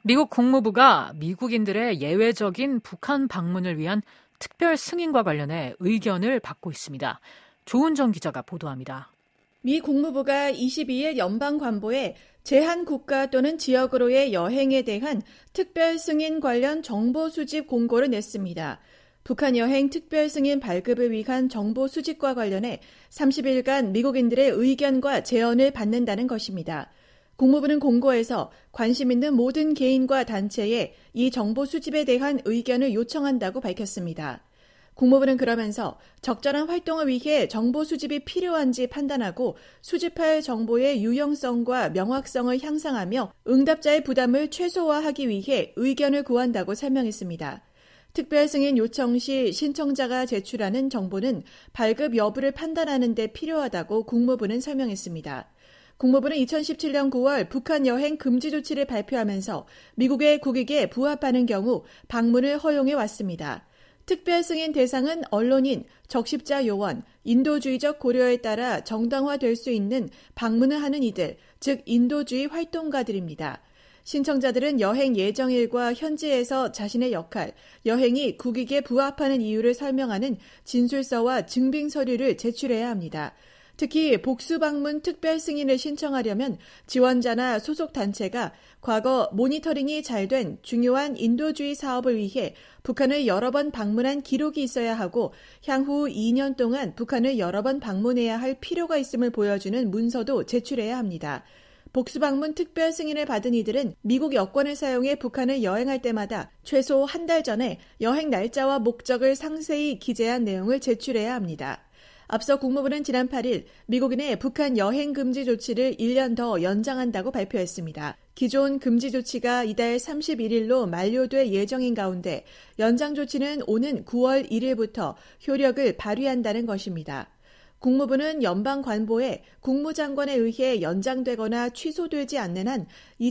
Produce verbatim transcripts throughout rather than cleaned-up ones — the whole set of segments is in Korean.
미국 국무부가 미국인들의 예외적인 북한 방문을 위한 특별 승인과 관련해 의견을 받고 있습니다. 조은정 기자가 보도합니다. 미 국무부가 이십이일 연방관보에 제한 국가 또는 지역으로의 여행에 대한 특별 승인 관련 정보 수집 공고를 냈습니다. 북한 여행 특별 승인 발급을 위한 정보 수집과 관련해 삼십일간 미국인들의 의견과 제언을 받는다는 것입니다. 국무부는 공고에서 관심 있는 모든 개인과 단체에 이 정보 수집에 대한 의견을 요청한다고 밝혔습니다. 국무부는 그러면서 적절한 활동을 위해 정보 수집이 필요한지 판단하고 수집할 정보의 유용성과 명확성을 향상하며 응답자의 부담을 최소화하기 위해 의견을 구한다고 설명했습니다. 특별 승인 요청 시 신청자가 제출하는 정보는 발급 여부를 판단하는 데 필요하다고 국무부는 설명했습니다. 국무부는 이천십칠년 구월 북한 여행 금지 조치를 발표하면서 미국의 국익에 부합하는 경우 방문을 허용해 왔습니다. 특별 승인 대상은 언론인, 적십자 요원, 인도주의적 고려에 따라 정당화될 수 있는 방문을 하는 이들, 즉 인도주의 활동가들입니다. 신청자들은 여행 예정일과 현지에서 자신의 역할, 여행이 국익에 부합하는 이유를 설명하는 진술서와 증빙 서류를 제출해야 합니다. 특히 복수방문 특별 승인을 신청하려면 지원자나 소속 단체가 과거 모니터링이 잘 된 중요한 인도주의 사업을 위해 북한을 여러 번 방문한 기록이 있어야 하고 향후 이 년 동안 북한을 여러 번 방문해야 할 필요가 있음을 보여주는 문서도 제출해야 합니다. 복수방문 특별 승인을 받은 이들은 미국 여권을 사용해 북한을 여행할 때마다 최소 한 달 전에 여행 날짜와 목적을 상세히 기재한 내용을 제출해야 합니다. 앞서 국무부는 지난 팔일 미국인의 북한 여행 금지 조치를 일 년 더 연장한다고 발표했습니다. 기존 금지 조치가 이달 삼십일일로 만료될 예정인 가운데 연장 조치는 오는 구월 일일부터 효력을 발휘한다는 것입니다. 국무부는 연방관보에 국무장관에 의해 연장되거나 취소되지 않는 한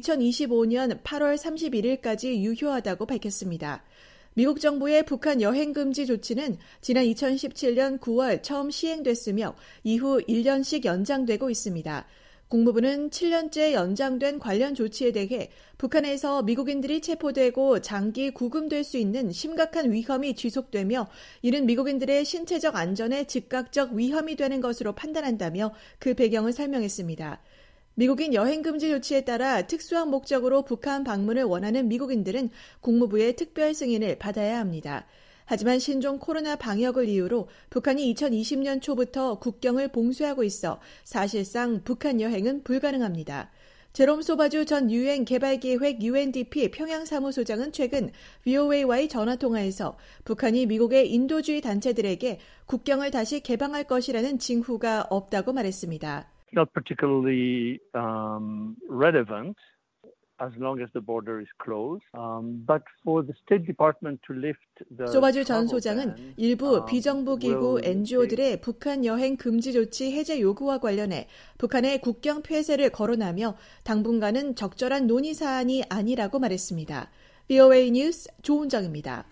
이천이십오년 팔월 삼십일일까지 유효하다고 밝혔습니다. 미국 정부의 북한 여행 금지 조치는 지난 이천십칠년 구월 처음 시행됐으며 이후 일 년씩 연장되고 있습니다. 국무부는 칠 년째 연장된 관련 조치에 대해 북한에서 미국인들이 체포되고 장기 구금될 수 있는 심각한 위험이 지속되며 이는 미국인들의 신체적 안전에 즉각적 위험이 되는 것으로 판단한다며 그 배경을 설명했습니다. 미국인 여행 금지 조치에 따라 특수한 목적으로 북한 방문을 원하는 미국인들은 국무부의 특별 승인을 받아야 합니다. 하지만 신종 코로나 방역을 이유로 북한이 이천이십년 초부터 국경을 봉쇄하고 있어 사실상 북한 여행은 불가능합니다. 제롬 소바주 전 유엔 개발기획 유엔디피 평양사무소장은 최근 브이오에이와의 전화통화에서 북한이 미국의 인도주의 단체들에게 국경을 다시 개방할 것이라는 징후가 없다고 말했습니다. Not particularly um, relevant as long as the border is closed. Um, but for the State Department to lift the 소바주 전 소장은 일부 um, 비정부 기구 엔지오들의 북한 여행 금지 조치 해제 요구와 관련해 북한의 국경 폐쇄를 거론하며 당분간은 적절한 논의 사안이 아니라고 말했습니다. 브이오에이 뉴스 조은정입니다.